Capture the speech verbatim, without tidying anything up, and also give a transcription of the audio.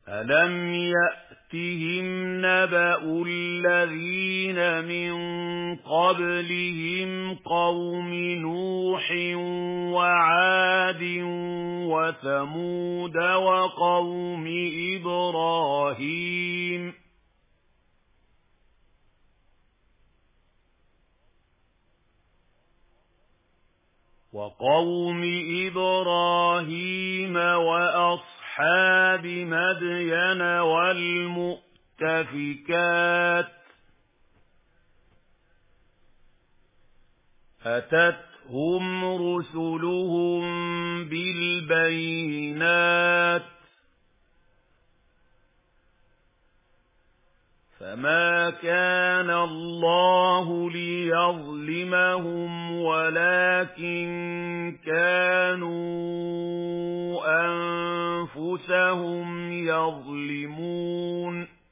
أَلَمْ يَأْتِهِمْ نَبَأُ الَّذِينَ مِن قَبْلِهِمْ قَوْمِ نُوحٍ وَعَادٍ وَثَمُودَ وَقَوْمِ إِبْرَاهِيمَ وَقَوْمِ إِبْرَاهِيمَ وَأَصْحَابِ مَدْيَنَ وَالْمُؤْتَفِكَاتِ أَتَتْهُمْ رُسُلُهُم بِالْبَيِّنَاتِ فَمَا كَانَ اللَّهُ لِيَظْلِمَهُمْ وَلَكِن كَانُوا أَنفُسَهُمْ يَظْلِمُونَ